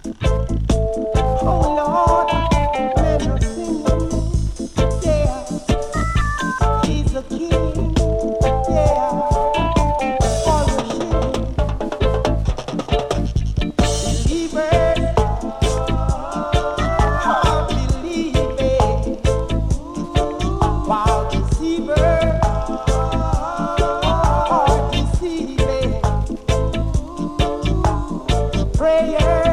Oh Lord, let us sing him. Yeah, he's a king. Yeah, for the believers are believing, while deceivers are deceiving. Prayer.